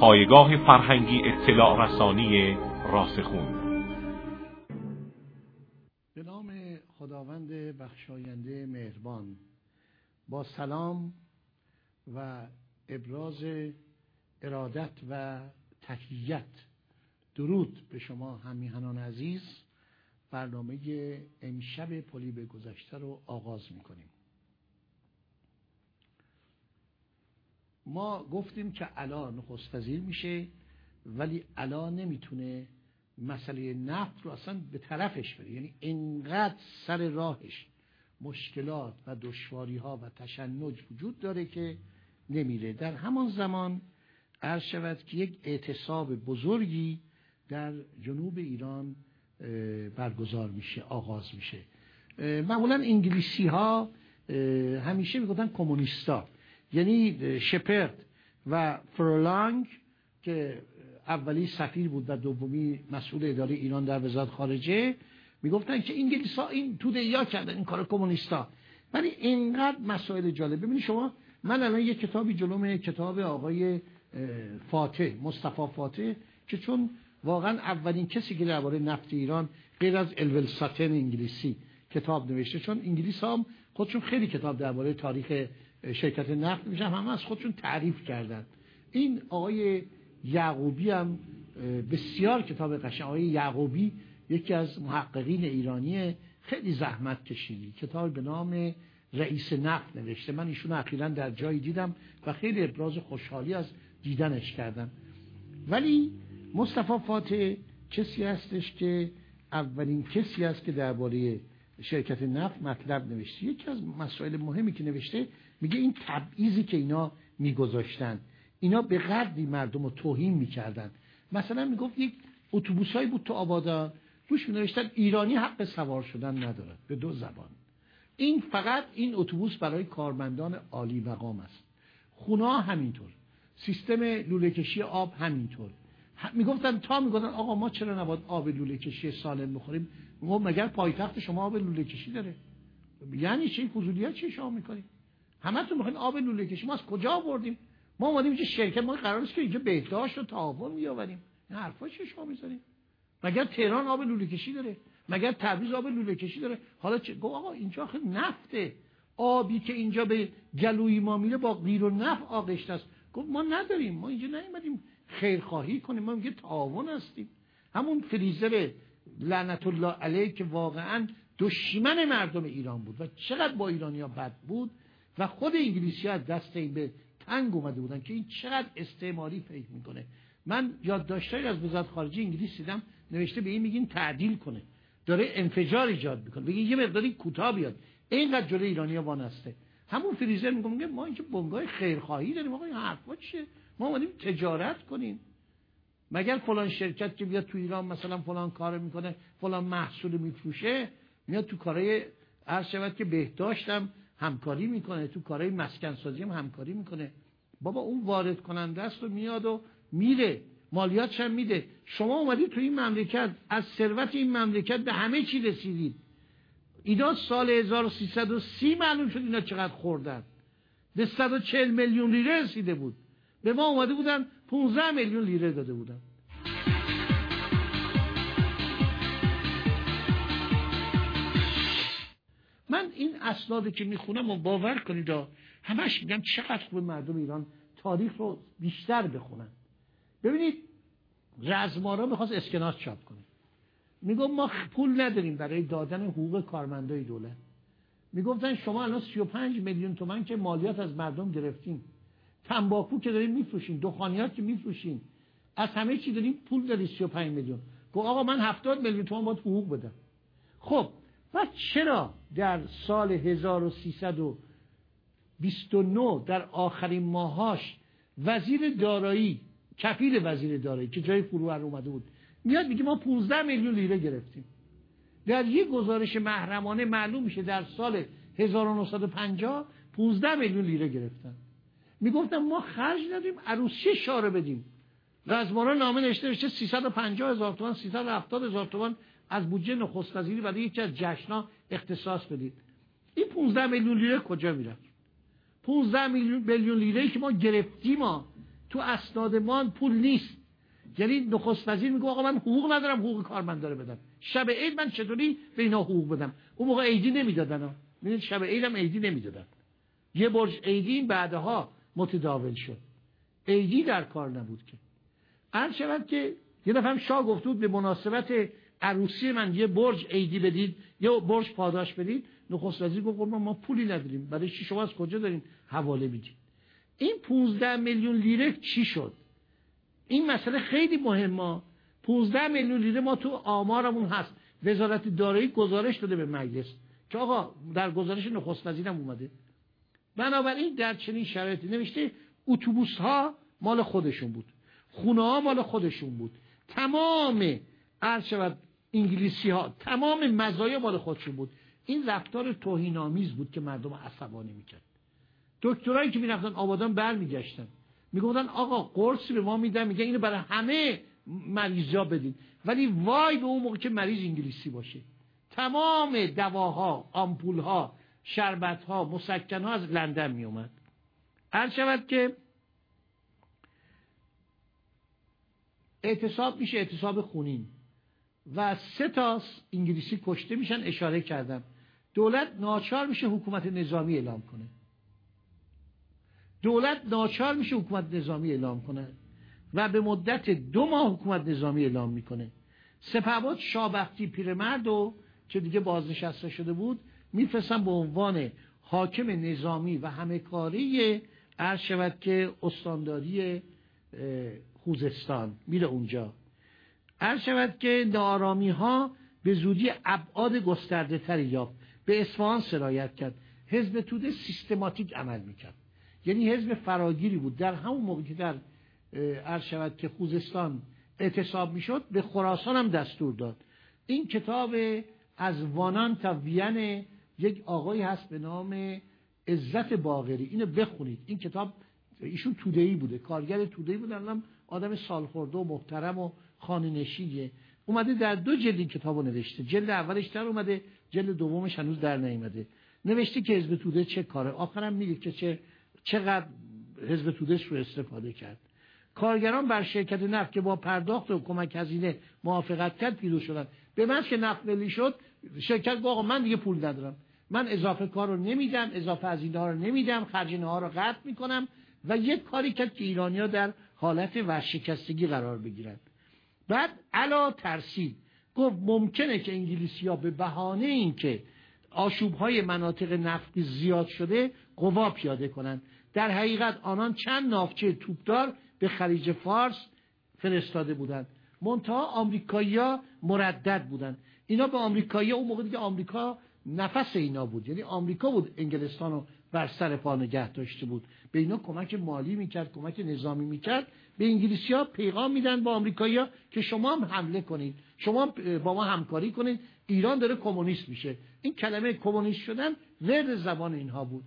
پایگاه فرهنگی اطلاع رسانی راسخون. به نام خداوند بخشاینده مهربان، با سلام و ابراز ارادت و تحیت درود به شما همیهنان عزیز، برنامه امشب پلی گذشته رو آغاز میکنیم. ما گفتیم که الان نخست وزیر میشه، ولی الان نمیتونه مسئله نفت رو اصلا به طرفش بره، یعنی انقدر سر راهش مشکلات و دشواری ها و تشنج وجود داره که نمیره. در همان زمان عرض شود که یک اعتصاب بزرگی در جنوب ایران برگزار میشه، آغاز میشه. معمولا انگلیسی ها همیشه میگفتن کمونیستا، یعنی شپرد و فرلانگ که اولی سفیر بود و دومی مسئول اداره ایران در وزارت خارجه، میگفتن که انگلیس ها این توده‌ای کردن این کار کمونیستا. ولی اینقدر مسائل جالب. ببینید شما، من الان یک کتابی جلومه، کتاب آقای فاتح، مصطفی فاتح، که چون واقعا اولین کسی که درباره نفت ایران غیر از الول ساتن انگلیسی کتاب نوشته، چون انگلیس هم خودشون خیلی کتاب درباره تاریخ شرکت نفت میشن، همه از خودشون تعریف کردن. این آقای یعقوبی هم بسیار کتاب قشنگ. آقای یعقوبی یکی از محققین ایرانی خیلی زحمت کشیدی، کتاب به نام رئیس نفت نوشته. من ایشون اخیراً در جایی دیدم و خیلی ابراز خوشحالی از دیدنش کردم. ولی مصطفی فاتح کسی هستش که اولین کسی است که درباره شرکت نفت مطلب نوشته. یکی از مسائل مهمی که نوشته، میگه این تبعیضی که اینا میگذاشتن، اینا به قدری مردم رو توهین میکردن. مثلا میگفت یک اتوبوسایی بود تو آبادان، روش مینوشتن ایرانی حق سوار شدن ندارد، به 2 زبان. این فقط این اتوبوس برای کارمندان عالی مقام است. خونه همینطور، سیستم لوله کشی آب همینطور. میگفتن آقا ما چرا نباید آب لوله کشی سالم بخوریم؟ میگم مگر پایتخت شما آب لوله کشی داره؟ یعنی چه فضولیات چی شما میکنید؟ همتون میخواین آب لوله کشی. ما از کجا آوردیم؟ ما اومدیم اینجا شرکت، ما قرار نیست که اینجا بهداشت و تعاون بیاوریم. این حرفا چی شما میذارید؟ مگر تهران آب لوله کشی داره؟ مگر تبریز آب لوله کشی داره؟ حالا چه؟ گفت آقا اینجا خیلی نفته، آبی که اینجا به گلوی ما میره با غیر و نفع آغشته است. گفت ما نداریم، ما اینجا نیومدیم خیرخواهی کنیم، ما میگه تعاون هستیم. همون فریزر لعنت الله علیه که واقعا دشمن مردم ایران بود و چقدر با ایرانی‌ها بد بود و خود انگلیسی‌ها از دست این به تنگ اومده بودن که این چقدر استعماری فکر میکنه. من یادداشتایی از وزارت خارجه انگلیس دیدم نوشته به این میگین تعدیل کنه، داره انفجار ایجاد میکنه، بگین یه مقداری کوتاه بیاد، اینقدر جلوی ایرانی‌ها وانسته. همون فریزر میگه ما اینجا بنگاه خیرخواهی داریم، آقا این حرفا چیه؟ ما اومدیم تجارت کنیم. مگر فلان شرکت که بیاد تو ایران مثلا فلان کارو میکنه، فلان محصول میفروشه، میاد تو کارهای عرض شود که بهداشتم همکاری میکنه، تو کارهای مسکن سازی هم همکاری میکنه. بابا اون وارد کننده است و میاد و میره، مالیاتش هم میده. شما اومدید تو این مملکت، از ثروت این مملکت به همه چی رسیدید. اینا سال 1330 معلوم شد اینا چقدر خوردن. به 140 میلیون لیره رسیده بود. به ما اومده بودن 15 میلیون لیره داده بودن. من این اسنادی که میخونم و باور کنید همش میگم چقدر خوب مردم ایران تاریخ رو بیشتر بخونن. ببینید رزمارا میخواست اسکناس چاپ کنه، میگم ما پول نداریم برای دادن حقوق کارمندای دولت. میگفتن شما الان 35 میلیون تومان که مالیات از مردم گرفتین، تنباکو که دارین میفروشین، دخانیات که میفروشین، از همه چی دارین پول دارین 35 میلیون. گفت آقا من 70 میلیون تومان باید حقوق بدم. خب و چرا در سال 1329 در آخرین ماهاش وزیر دارایی، کفیل وزیر دارایی که جای فروهر اومده بود، میاد میگه ما 15 میلیون لیره گرفتیم. در یک گزارش محرمانه معلوم میشه در سال 1950 15 میلیون لیره گرفتن. میگفتن ما خرج ندیم عروسی شاره بدیم. رزمارا نامه نوشته 350,000 تومان 370,000 تومان از بودجه نخست وزیری برای یکی از جشن‌ها اختصاص بدید. این 15 میلیون لیره کجا میره؟ 15 میلیون لیره که ما گرفتیم تو اسناد ما پول نیست. یعنی نخست وزیر میگه آقا من حقوق ندارم، حقوق کارمندا رو بدم. شب عید من چطوری به اینا حقوق بدم؟ اون موقع عیدی نمیدادن ها. ببینید شب عید هم عیدی نمیدادن. یه برج عیدی بعدها متداول شد. عیدی در کار نبود که. عرض شود که یه دفعه شاه گفت بود به مناسبت عروسی من یه برج عیدی بدید، یا برج پاداش بدید. نخست وزیر گفت ما پولی نداریم، برای چی شما از کجا دارین حواله میدید؟ این 15 میلیون لیره چی شد؟ این مسئله خیلی مهمه. 15 میلیون لیره ما تو آمارمون هست. وزارت دارایی گزارش داده به مجلس که آقا در گزارش نخست وزیرم اومده. بنابراین در چنین شرایطی نوشته اتوبوس ها مال خودشون بود، خونه ها مال خودشون بود، تمام عرض شود انگلیسی ها تمام مزایا مال خودشون بود. این رفتار توهین آمیز بود که مردم عصبانی میکرد. دکترایی که میرفتن آبادان برمیگشتن میگفتن آقا قرصی به ما میدن، میگه اینو برای همه مریضا بدید، ولی وای به اون موقع که مریض انگلیسی باشه. تمام دواها، آمپولها، شربتها، مسکنها از لندن میومد. هر شود که اعتصاب میشه، اعتصاب خونین، و 3 تا انگلیسی کشته میشن. اشاره کردم دولت ناچار میشه حکومت نظامی اعلام کنه. دولت ناچار میشه حکومت نظامی اعلام کنه و به مدت 2 ماه حکومت نظامی اعلام میکنه. سپهبد شابختی پیرمرد و که دیگه بازنشسته شده بود میفرستن به عنوان حاکم نظامی و همه کاری عرض شود که استانداری خوزستان میره اونجا. عرض شود که نارامی ها به زودی ابعاد گسترده تری یافت، به اصفهان سرایت کرد. حزب توده سیستماتیک عمل میکرد، یعنی حزب فراگیری بود. در همون موقع که در عرض شود که خوزستان اعتصاب میشد به خراسان هم دستور داد. این کتاب از وانان تا وین یک آقایی هست به نام عزت باقری، اینو بخونید. این کتاب ایشون توده‌ای بوده، کارگر توده‌ای بوده، الان آدم سالخورده و محترم و خانه‌نشینیه. اومده در 2 جلد این کتابو نوشته. جلد اولش در اومده، جلد دومش هنوز در نیامده. نوشته که حزب توده چه کاره، آخرام میگه که چقدر حزب تودهش رو استفاده کرد. کارگران بر شرکت نفت که با پرداخت و کمک هزینه موافقت کرد پیروز شدن. به من که نفت ملی شد، شرکت گفت آقا من دیگه پول ندارم، من اضافه کار رو نمیدم، اضافه هزینه ها رو نمیدم، خرجینه ها رو قطع میکنم، و یک کاری کرد که ایرانی‌ها در حالت ورشکستگی قرار بگیرن. بعد علا ترسید گفت ممکنه که انگلیسی‌ها به بهانه این که آشوب‌های مناطق نفتی زیاد شده قوا پیاده کنند. در حقیقت آنان چند ناوچه توپدار به خلیج فارس فرستاده بودند. منتها آمریکایی‌ها مردد بودند. اینا به آمریکایی‌ها اون موقع دیگه آمریکا نفس اینا بود، یعنی آمریکا بود انگلستان رو بر سر پا نگه داشته بود، به اینا کمک مالی میکرد، کمک نظامی میکرد. به انگلیسی‌ها پیغام میدن با آمریکایی‌ها که شما هم حمله کنید، شما با ما همکاری کنید، ایران داره کمونیست میشه. این کلمه کمونیست شدن ورد زبان اینها بود.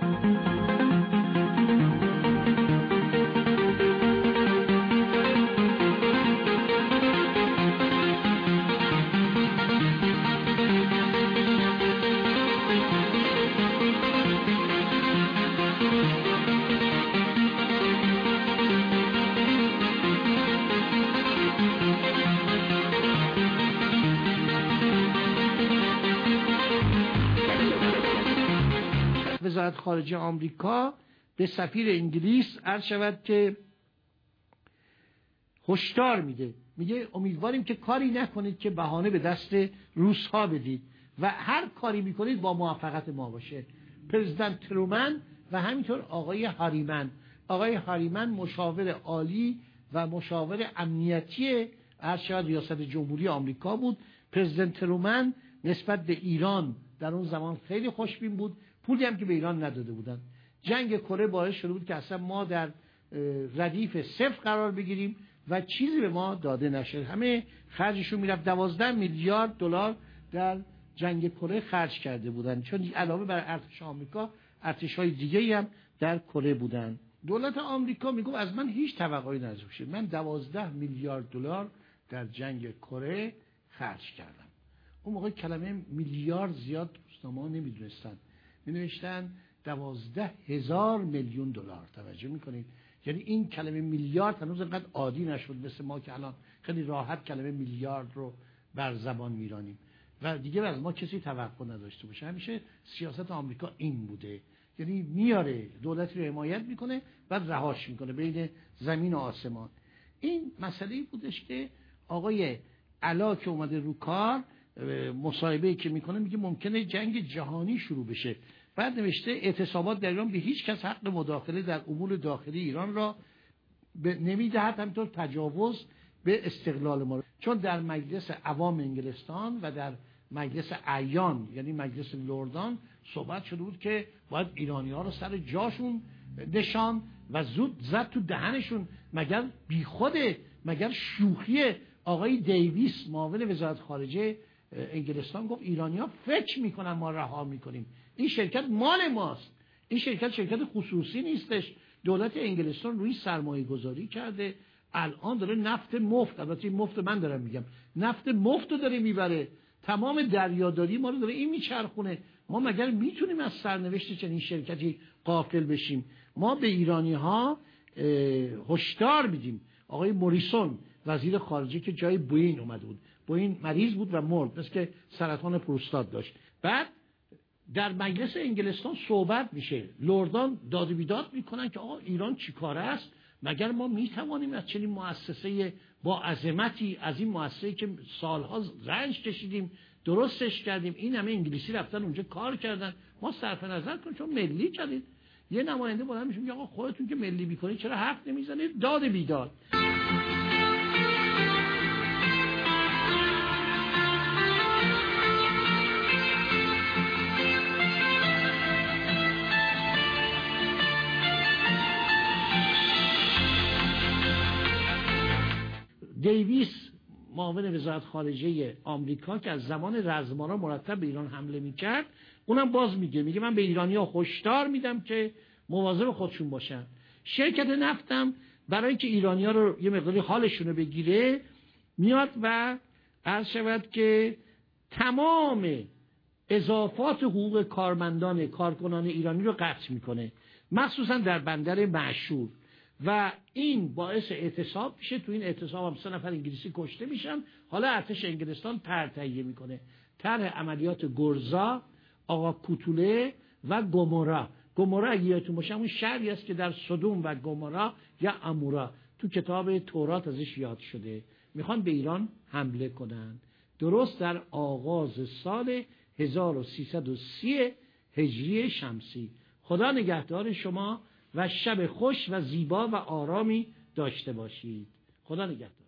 وزارت خارجه آمریکا به سفیر انگلیس عرض شود که هشدار میده، میگه امیدواریم که کاری نکنید که بهانه به دست روس‌ها بدید و هر کاری میکنید با موافقت ما باشه. پرزیدنت ترومن و همینطور آقای هاریمن مشاور عالی و مشاور امنیتی عرض شود ریاست جمهوری آمریکا بود. پرزیدنت ترومن نسبت به ایران در اون زمان خیلی خوشبین بود، پولی هم که به ایران نداده بودن. جنگ کره باعث شده بود که اصلا ما در ردیف صفر قرار بگیریم و چیزی به ما داده نشه. همه خرجشون میرفت. 12 میلیارد دلار در جنگ کره خرج کرده بودن، چون علاوه بر ارتش آمریکا ارتش‌های دیگه‌ای هم در کره بودن. دولت آمریکا میگه از من هیچ توقعی نذاشته بشه، من 12 میلیارد دلار در جنگ کره خرج کردم. اون موقع کلمه میلیارد زیاد روزنامه‌ها نمیدونستن، می نوشتن 12,000 میلیون دلار. توجه میکنید؟ یعنی این کلمه میلیارد هنوز انقدر عادی نشد مثل ما که الان خیلی راحت کلمه میلیارد رو بر زبان میرانیم و دیگه از ما کسی توقع نداشته باشه. همیشه سیاست آمریکا این بوده، یعنی میاره دولتی رو حمایت میکنه بعد رهاش میکنه بین زمین و آسمان. این مسئله بودش که آقای علا که اومده رو کار مصاحبه‌ای که میکنه میگه ممکنه جنگ جهانی شروع بشه. بعد نوشته اعتصابات در ایران به هیچ کس حق مداخله در امور داخلی ایران را نمیدهد، همینطور تجاوز به استقلال ما، چون در مجلس عوام انگلستان و در مجلس اعیان یعنی مجلس لردان صحبت شده بود که باید ایرانی‌ها رو سر جاشون نشان و زود زد تو دهنشون. مگر بیخوده؟ مگر شوخیه؟ آقای دیویس معاون وزارت خارجه انگلستان گفت ایرانی‌ها فکر میکنن ما رها میکنیم، این شرکت مال ماست، این شرکت خصوصی نیستش. دولت انگلستان روی سرمایه گذاری کرده، الان داره نفت مفت، البته این مفت من دارم میگم، نفت مفت رو داره میبره، تمام دریاداری ما رو داره این میچرخونه. ما مگر میتونیم از سرنوشت چنین شرکتی غافل بشیم؟ ما به ایرانی ها هشدار میدیم. آقای موریسون وزیر خارجه که جای بوین اومده بود، بوین مریض بود و مرد، مثل که سرطان پروستات داشت. بعد در مجلس انگلستان صحبت میشه، لردان داد و بیداد میکنن که آقا ایران چیکاره است؟ مگر ما میتوانیم از چنین مؤسسه با عظمتی، از این مؤسسه‌ای که سالها رنج کشیدیم درستش کردیم، این همه انگلیسی رفتن اونجا کار کردن، ما صرف نظر کنیم چون ملی کردید؟ یه نماینده بلند میشه میگه آقا خودتون که ملی میکنید چرا حرف نمیزنید؟ داد بیداد. دیویس معاون وزارت خارجه آمریکا که از زمان رزمارا مرتب به ایران حمله میکرد، اونم باز میگه من به ایرانی‌ها هشدار میدم که مواظب خودشون باشن. شرکت نفتم برای اینکه ایرانی‌ها رو یه مقداری حالشون رو بگیره میاد و عرض شود که تمام اضافات حقوق کارکنان ایرانی رو قطع میکنه، مخصوصا در بندر معشور، و این باعث اعتصاب میشه. تو این اعتصاب هم 3 نفر انگلیسی کشته میشن. حالا ارتش انگلستان طرح تهیه میکنه، طرح عملیات گرزا، آقا کوتوله و گومورا. گومورا اگه یادتون باشه اون شهری است که در سدوم و گومورا یا امورا تو کتاب تورات ازش یاد شده. میخوان به ایران حمله کنن درست در آغاز سال 1330 هجری شمسی. خدا نگهدار شما و شب خوش و زیبا و آرامی داشته باشید. خدا نگهدار.